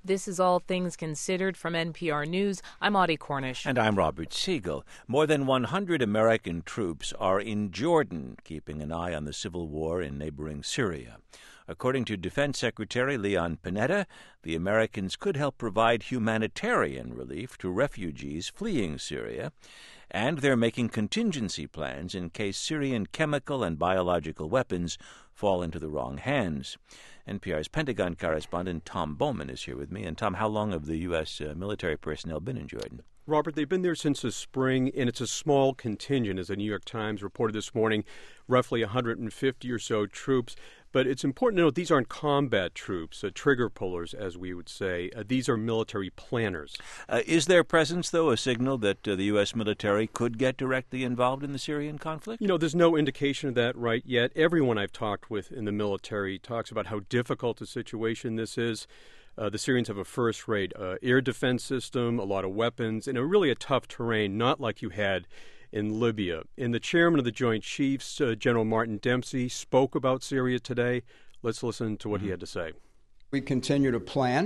This is All Things Considered from NPR News. I'm Audie Cornish. And I'm Robert Siegel. More than 100 American troops are in Jordan, keeping an eye on the civil war in neighboring Syria. According to Defense Secretary Leon Panetta, the Americans could help provide humanitarian relief to refugees fleeing Syria, and they're making contingency plans in case Syrian chemical and biological weapons fall into the wrong hands. NPR's Pentagon correspondent Tom Bowman is here with me. And Tom, how long have the U.S. military personnel been in Jordan? Robert, they've been there since the spring, and it's a small contingent, as the New York Times reported this morning, roughly 150 or so troops. But it's important to note these aren't combat troops, trigger pullers, as we would say. These are military planners. Is their presence, though, a signal that the U.S. military could get directly involved in the Syrian conflict? You know, there's no indication of that right yet. Everyone I've talked with in the military talks about how difficult a situation this is. The Syrians have a first-rate air defense system, a lot of weapons, and really a tough terrain, not like you had in Libya. And the chairman of the Joint Chiefs, General Martin Dempsey, spoke about Syria today. Let's listen to what he had to say. We continue to plan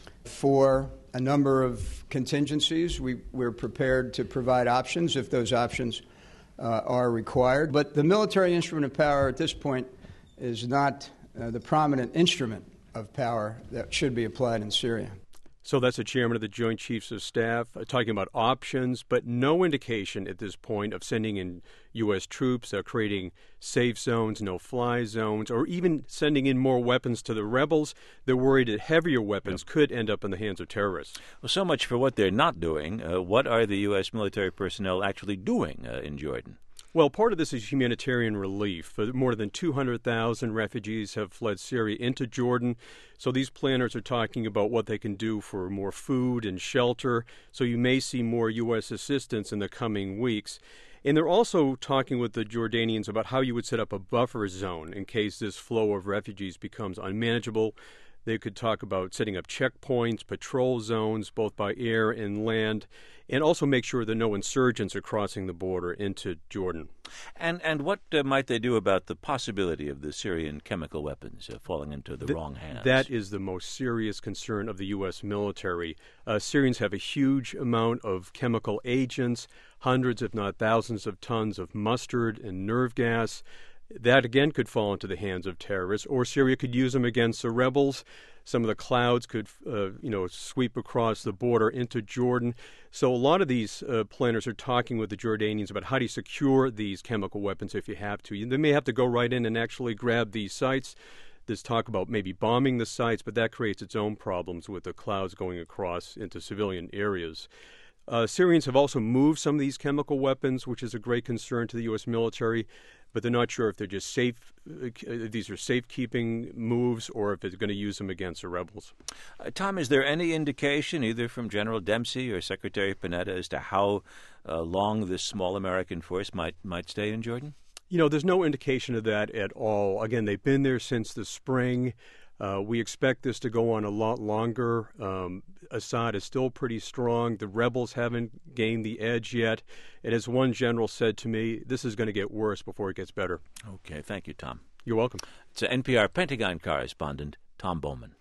for a number of contingencies. We're prepared to provide options if those options are required. But the military instrument of power at this point is not the prominent instrument of power that should be applied in Syria. So that's the chairman of the Joint Chiefs of Staff talking about options, but no indication at this point of sending in U.S. troops, creating safe zones, no-fly zones, or even sending in more weapons to the rebels. They're worried that heavier weapons could end up in the hands of terrorists. Well, so much for what they're not doing. What are the U.S. military personnel actually doing in Jordan? Well, part of this is humanitarian relief. More than 200,000 refugees have fled Syria into Jordan. So these planners are talking about what they can do for more food and shelter. So you may see more U.S. assistance in the coming weeks. And they're also talking with the Jordanians about how you would set up a buffer zone in case this flow of refugees becomes unmanageable. They could talk about setting up checkpoints, patrol zones, both by air and land, and also make sure that no insurgents are crossing the border into Jordan. And what might they do about the possibility of the Syrian chemical weapons falling into the wrong hands? That is the most serious concern of the U.S. military. Syrians have a huge amount of chemical agents, hundreds if not thousands of tons of mustard and nerve gas. That, again, could fall into the hands of terrorists, or Syria could use them against the rebels. Some of the clouds could, sweep across the border into Jordan. So a lot of these planners are talking with the Jordanians about how do you secure these chemical weapons if you have to. They may have to go right in and actually grab these sites. There's talk about maybe bombing the sites, but that creates its own problems with the clouds going across into civilian areas. Syrians have also moved some of these chemical weapons, which is a great concern to the U.S. military, but they're not sure if they're just safe. These are safekeeping moves, or if it's going to use them against the rebels. Tom, is there any indication, either from General Dempsey or Secretary Panetta, as to how long this small American force might stay in Jordan? You know, there's no indication of that at all. Again, they've been there since the spring. We expect this to go on a lot longer. Assad is still pretty strong. The rebels haven't gained the edge yet. And as one general said to me, this is going to get worse before it gets better. Okay, thank you, Tom. You're welcome. It's NPR Pentagon correspondent Tom Bowman.